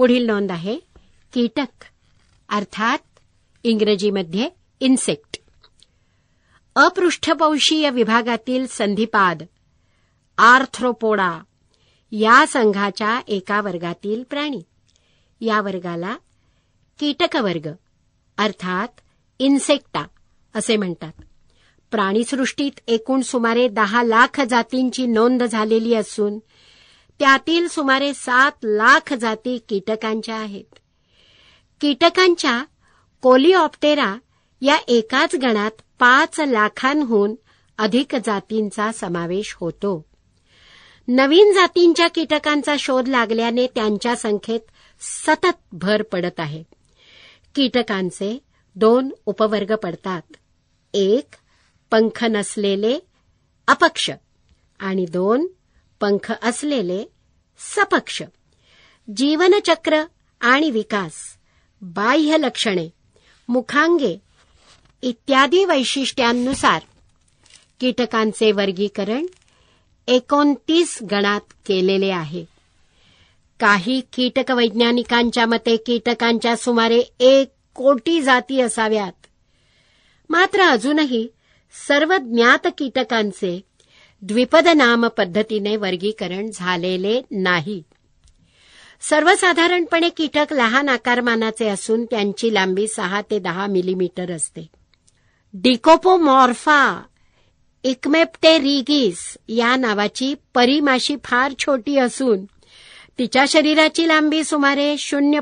पुढील नोंद आहे कीटक अर्थात इंग्रजीमध्ये इन्सेक्ट. अपृष्ठवंशीय विभागातील संधिपाद आर्थ्रोपोडा या संघाच्या एका वर्गातील प्राणी. या वर्गाला कीटकवर्ग अर्थात इन्सेक्टा असे म्हणतात. प्राणीसृष्टीत एकूण सुमारे 10 लाख जातींची नोंद झालेली असून त्यातील सुमारे 7 लाख जाती कीटकांच्या आहेत. कीटकांच्या कोलिऑप्टेरा या एकाच गणात 5 लाखांहून अधिक जातींचा समावेश होतो. नवीन जातींच्या कीटकांचा शोध लागल्याने त्यांच्या संख्येत सतत भर पडत आहे. कीटकांचे 2 उपवर्ग पडतात. एक पंख नसलेले अपक्ष आणि 2 पंख असलेले सपक्ष. जीवनचक्र आणि विकास, बाह्य लक्षणे, मुखांगे इत्यादी वैशिष्ट्यांनुसार कीटकांचे वर्गीकरण 29 गणात केलेले आहे. काही कीटक वैज्ञानिकांच्या मते कीटकांच्या सुमारे 1 कोटी जाती असाव्यात. मात्र अजूनही सर्व ज्ञात कीटकांचे द्विपद नाम पद्धतीने वर्गीकरण झालेले नाही. सर्वसाधारणपणे कीटक लहान आकारमानाचे असून त्यांची लांबी 6 ते 10 मिलीमीटर असते. डिकोपोमॉर्फा इक्मेप्टेरिगिस या नावाची परी माशी फार छोटी असून तिच्या शरीराची लांबी सुमारे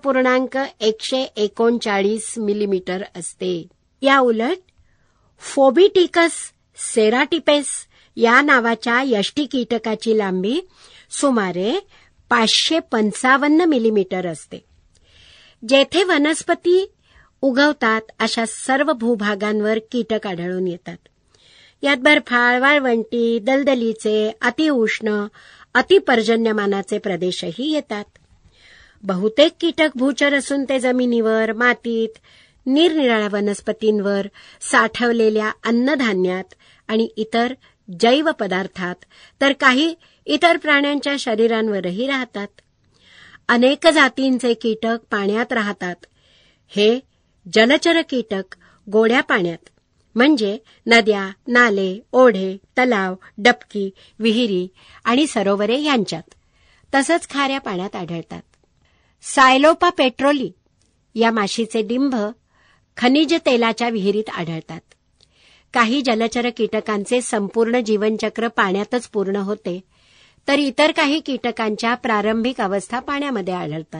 0.139 मिलीमीटर असते. या उलट फोबिटिकस सेराटिपेस या नावाच्या यष्टी कीटकाची लांबी सुमारे 555 मिलीमीटर असते. जेथे वनस्पती उगवतात अशा सर्व भूभागांवर कीटक आढळून येतात. यात बर्फाळ, वाळवंटी, दलदलीचे, अतिउष्ण, अतिपर्जन्यमानाचे प्रदेशही येतात. बहुतेक कीटक भूचर असून ते जमिनीवर, मातीत, निरनिराळ्या वनस्पतींवर, साठवलेल्या अन्नधान्यात आणि इतर जैव पदार्थात, तर काही इतर प्राण्यांच्या शरीरांवरही राहतात. अनेक जातींचे कीटक पाण्यात राहतात. हे जलचर कीटक गोड्या पाण्यात म्हणजे नद्या, नाले, ओढे, तलाव, डबकी, विहिरी आणि सरोवरे यांच्यात तसंच खाऱ्या पाण्यात आढळतात. सायलोपा पेट्रोली या माशीचे डिंभ खनिज तेलाच्या विहिरीत आढळतात. काही जलचर कीटकांचे संपूर्ण जीवनचक्र पाण्यातच पूर्ण होते, तर इतर काही कीटकांच्या प्रारंभिक अवस्था पाण्यामध्ये आढळतात.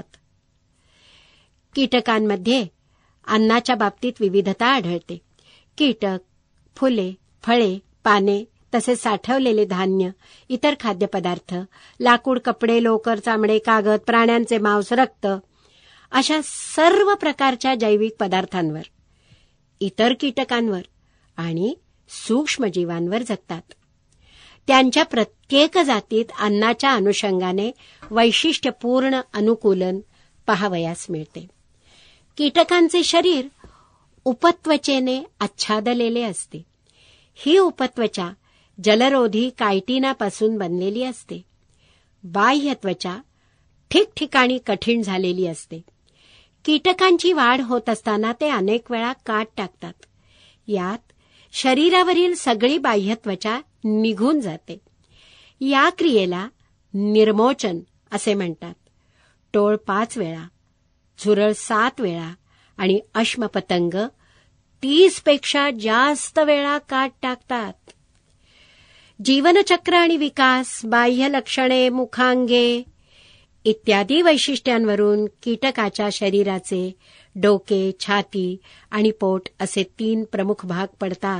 कीटकांमध्ये अन्नाच्या बाबतीत विविधता आढळते. कीटक, फुले, फळे, पाने तसेच साठवलेले धान्य, इतर खाद्यपदार्थ, लाकूड, कपडे, लोकर, चामडे, कागद, प्राण्यांचे मांस, रक्त अशा सर्व प्रकारच्या जैविक पदार्थांवर, इतर कीटकांवर आणि सूक्ष्मजीवांवर जगतात. त्यांच्या प्रत्येक जातीत अन्नाच्या अनुषंगाने वैशिष्ट्यपूर्ण अनुकूलन पाहावयास मिळते. कीटकांचे शरीर उपत्वचेने आच्छादलेले असते. ही उपत्वचा जलरोधी कायटिनापासून बनलेली असते. बाह्य त्वचा ठिकठिकाणी कठीण झालेली असते. कीटकांची वाढ होत असताना ते अनेक वेळा काट टाकतात. यात शरीरावरील सगळी बाह्य त्वचा निघून जाते. या क्रियेला निर्मोचन असे म्हणतात. टोळ 5 वेळा, झुरळ 7 वेळा आणि अश्मपतंग 30 पेक्षा जास्त वेळा काट टाकतात. जीवनचक्र आणि विकास, बाह्य लक्षणे, मुखांगे इत्यादी वैशिष्ट्यांवरून कीटकाच्या शरीराचे डोके, छाती आणि पोट असे 3 प्रमुख भाग पडतात.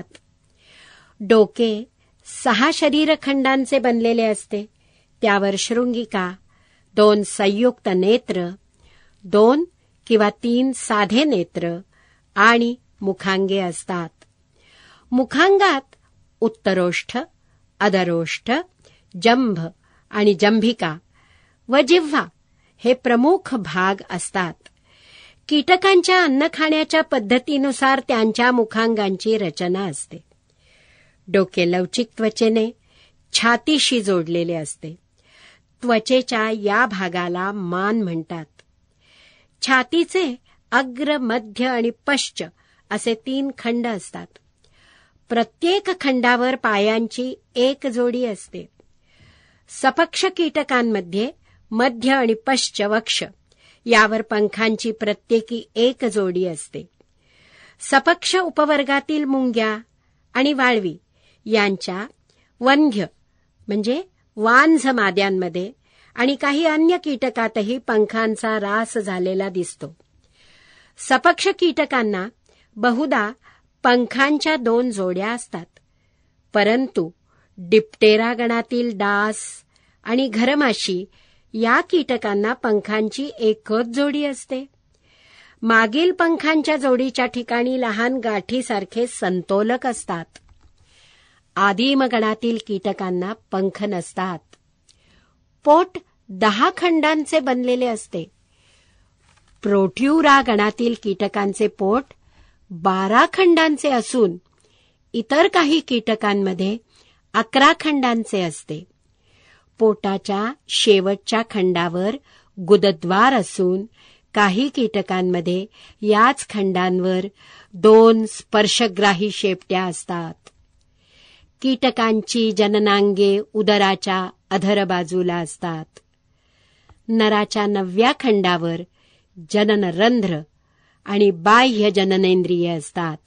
डोके 6 शरीरखंडांचे बनलेले असते. त्यावर शृंगिका, 2 संयुक्त नेत्र, 2 किंवा 3 साधे नेत्र आणि मुखांगे असतात. मुखांगात उत्तरोष्ठ, अधरोष्ठ, जंभ आणि जंभिका व जिव्हा हे प्रमुख भाग असतात. कीटकांच्या अन्न खाण्याच्या पद्धतीनुसार त्यांच्या मुखांगांची रचना असते. डोके लवचिक त्वचेने छातीशी जोडलेले असते. त्वचेच्या या भागाला मान म्हणतात. छातीचे अग्र, मध्य आणि पश्च असे 3 खंड असतात. प्रत्येक खंडावर पायांची एक जोडी असते. सपक्ष कीटकांमध्ये मध्य आणि पश्च वक्ष यावर पंखांची प्रत्येकी एक जोडी असते. सपक्ष उपवर्गातील मुंग्या आणि वाळवी यांच्या वंध्य म्हणजे वांझ माद्यांमध्ये आणि काही अन्य कीटकातही पंखांचा रास झालेला दिसतो. सपक्ष कीटकांना बहुधा पंखांच्या 2 जोड्या असतात, परंतु डिप्टेरा गणातील डास आणि घरमाशी या कीटकांना पंखांची एकच जोडी असते. मागील पंखांच्या जोडीच्या ठिकाणी लहान गाठीसारखे संतोलक असतात. आदिम गणातील कीटकांना पंख नसतात. पोट 10 खंडांचे बनलेले असते. प्रोट्युरा गणातील कीटकांचे पोट 12 खंडांचे असून इतर काही कीटकांमध्ये 11 खंडांचे असते. पोटाच्या शेवटच्या खंडावर गुदद्वार असून काही कीटकांमध्ये याच खंडांवर 2 स्पर्शग्राही शेपट्या असतात. कीटकांची जननांगे उदराच्या अधर बाजूला असतात. नराच्या 9व्या खंडावर जननरंध्र आणि बाह्य जननेंद्रिय असतात.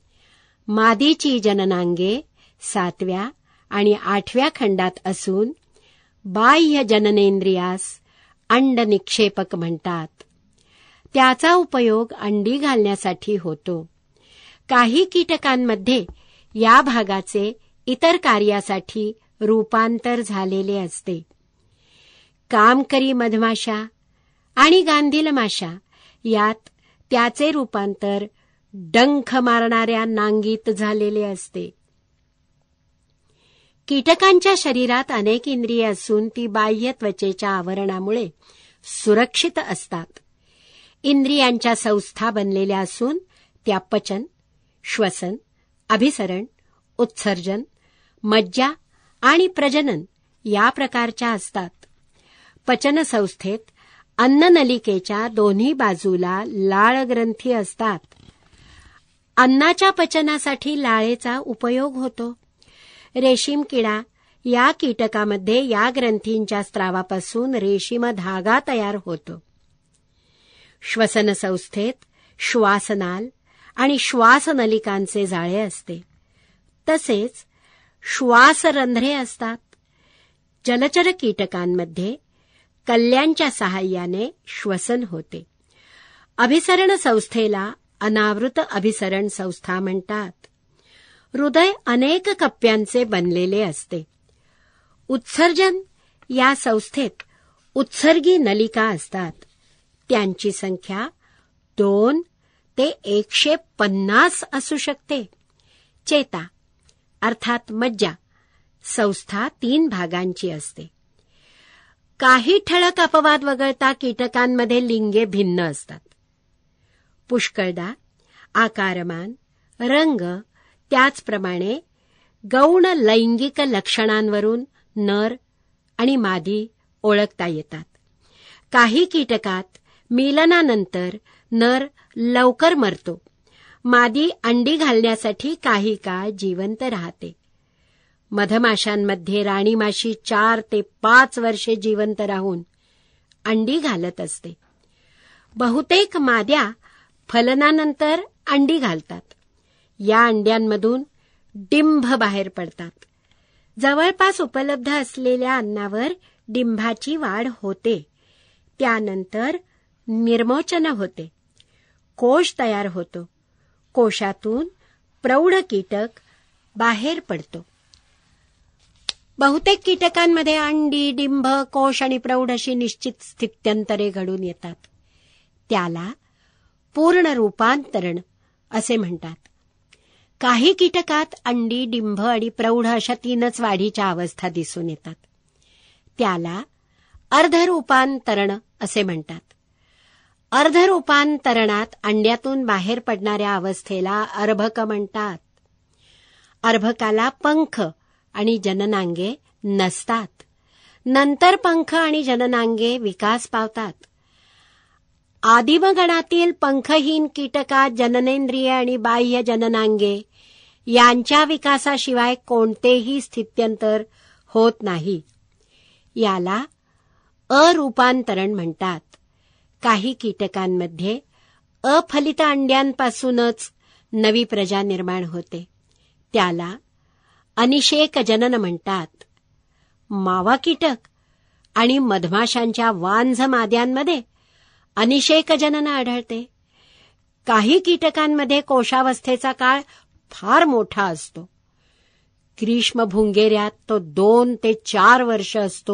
मादीची जननांगे 7व्या आणि 8व्या खंडात असून बाह्य जननेंद्रियास अंड निक्षेपक म्हणतात. त्याचा उपयोग अंडी घालण्यासाठी होतो. काही कीटकांमध्ये या भागाचे इतर कार्यासाठी रूपांतर झालेले असते. कामकरी मधमाशा आणि गांधील माशा यात त्याचे रूपांतर डंख मारणाऱ्या नांगीत झालेले असते. कीटकांच्या शरीरात अनेक इंद्रिये असून ती बाह्य त्वचेच्या आवरणामुळे सुरक्षित असतात. इंद्रियांच्या संस्था बनलेल्या असून त्या पचन, श्वसन, अभिसरण, उत्सर्जन, मज्जा आणि प्रजनन या प्रकारच्या असतात. पचनसंस्थेत अन्ननलिकेच्या दोन्ही बाजूला लाळ ग्रंथी असतात. अन्नाच्या पचनासाठी लाळेचा उपयोग होतो. रेशीम किडा या कीटकामध्ये या ग्रंथींच्या स्त्रावापासून रेशीम धागा तयार होतो. श्वसनसंस्थेत श्वासनाल आणि श्वासनलिकांचे जाळे असते. तसेच श्वासरंध्रे असतात. जलचर कीटकांमध्ये कल्ल्यांच्या सहाय्याने श्वसन होते. अभिसरण संस्थेला अनावृत अभिसरण संस्था म्हणतात. हृदय अनेक कप्प्यांचे बनलेले असते. उत्सर्जन या संस्थेत उत्सर्गी नलिका असतात. त्यांची संख्या 2 ते 150 असू शकते. चेता अर्थात मज्जा संस्था 3 भागांची असते. काही ठळक अपवाद वगळता कीटकांमध्ये लिंगे भिन्न असतात. पुष्कळदा आकारमान, रंग, त्याचप्रमाणे गौण लैंगिक लक्षणांवरून नर आणि मादी ओळखता येतात. काही कीटकात मिलनानंतर नर लवकर मरतो. मादी अंडी घालण्यासाठी काही काळ जिवंत राहते. मधमाशांमध्ये राणी माशी 4 ते 5 वर्षे जिवंत राहून अंडी घालत असते. बहुतेक माद्या फलनानंतर अंडी घालतात. या अंड्यांमधून डिंभ बाहेर पडतात. जवळपास उपलब्ध असलेल्या अन्नावर डिंभाची वाढ होते. त्यानंतर निर्मोचन होते. कोश तयार होतो. कोशातून प्रौढ कीटक बाहेर पडतो. बहुतेक कीटकांमध्ये अंडी, डिंभ, कोश आणि प्रौढ अशी निश्चित स्थित्यंतरे घडून येतात. त्याला पूर्ण रूपांतरण असे म्हणतात. काही कीटकात अंडी, डिंभ आणि प्रौढ अशा 3च वाढीच्या अवस्था दिसून येतात. त्याला अर्धरूपांतरण असे म्हणतात. अर्धरूपांतरणात अंड्यातून बाहेर पडणाऱ्या अवस्थेला अर्भक म्हणतात. अर्भकाला पंख आणि जननांगे नसतात. नंतर पंख आणि जननांगे विकास पावतात. आदिमगणातील पंखहीन कीटकात जननेंद्रिय आणि बाह्य जननांगे यांच्या विकासाशिवाय कोणतेही स्थित्यंतर होत नाही. याला अरूपांतरण म्हणतात. काही कीटकांमध्ये अफलित अंड्यांपासूनच नवी प्रजा निर्माण होते. त्याला अनिषेक जनन म्हणतात. मावा कीटक आणि मधमाशांच्या वांझ माद्यांमध्ये अनिषेक जनन आढळते. काही कीटकांमध्ये कोशावस्थेचा काळ फार मोठा असतो. ग्रीष्म भुंगेऱ्यात तो 2 ते 4 वर्ष असतो.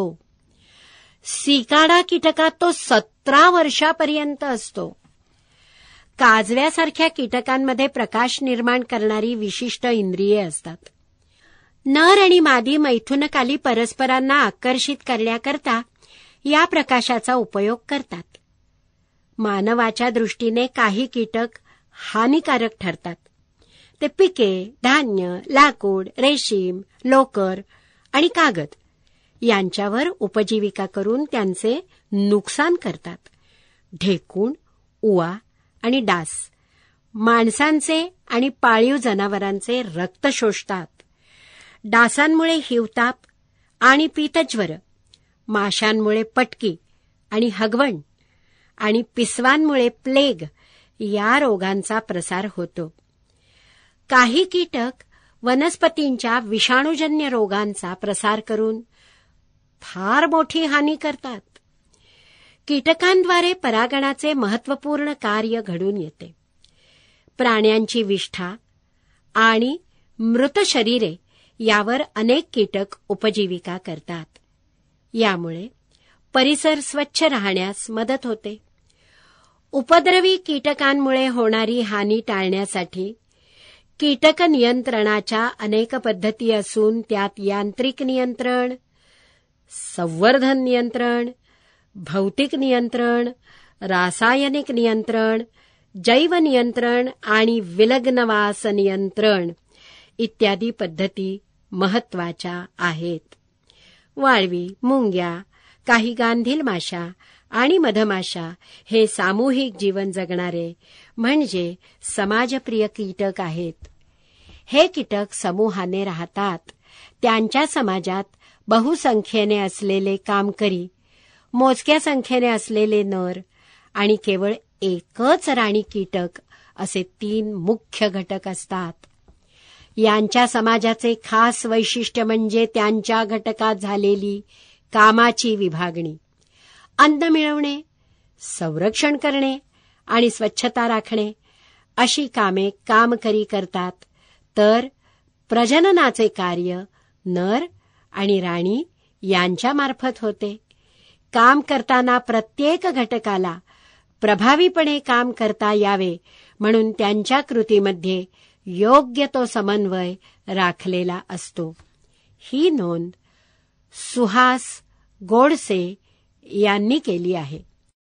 सिकाडा कीटकात तो 17 वर्षापर्यंत असतो. काजव्यासारख्या कीटकांमध्ये प्रकाश निर्माण करणारी विशिष्ट इंद्रिये असतात. नर आणि मादी मैथुनकाली परस्परांना आकर्षित करण्याकरता या प्रकाशाचा उपयोग करतात. मानवाच्या दृष्टीने काही कीटक हानिकारक ठरतात. ते पिके, धान्य, लाकूड, रेशीम, लोकर आणि कागद यांच्यावर उपजीविका करून त्यांचे नुकसान करतात. ढेकूण, उवा आणि डास माणसांचे आणि पाळीव जनावरांचे रक्त शोषतात. डासांमुळे हिवताप आणि पीतज्वर, माशांमुळे पटकी आणि हगवण आणि पिसवांमुळे प्लेग या रोगांचा प्रसार होतो. काही कीटक वनस्पतींच्या विषाणूजन्य रोगांचा प्रसार करून फार मोठी हानी करतात. कीटकांद्वारे परागणाचे महत्त्वपूर्ण कार्य घडून येते. प्राण्यांची विष्ठा आणि मृत शरीरे यावर अनेक कीटक उपजीविका करतात. यामुळे परिसर स्वच्छ राहण्यास मदत होते. उपद्रवी कीटकांमुळे होणारी हानी टाळण्यासाठी कीटक नियंत्रणाच्या अनेक पद्धती असून त्यात यांत्रिक नियंत्रण, संवर्धन नियंत्रण, भौतिक नियंत्रण, रासायनिक नियंत्रण, जैव नियंत्रण आणि विलग्नवास नियंत्रण इत्यादी पद्धती महत्वाच्या आहेत. वाळवी, मुंग्या, काही गांधील माशा आणि मधमाशा हे सामूहिक जीवन जगणारे म्हणजे समाजप्रिय कीटक आहेत. हे कीटक समूहाने राहतात. त्यांच्या समाजात बहुसंख्येने असलेले कामकरी, मोजक्या संख्येने असलेले नर आणि केवळ एकच राणी कीटक असे 3 मुख्य घटक असतात. यांच्या समाजाचे खास वैशिष्ट्य म्हणजे त्यांच्या घटकात झालेली कामाची विभागणी. अन्न मिळवणे, संरक्षण करणे आणि स्वच्छता राखणे अशी कामे कामकरी करतात, तर प्रजननाचे कार्य नर आणि राणी यांच्यामार्फत होते. काम करताना प्रत्येक घटकाला प्रभावीपणे काम करता यावे म्हणून त्यांच्या कृतीमध्ये योग्य तो समन्वय राखलेला असतो. ही नोंद सुहास गोडसे यांनी केली आहे.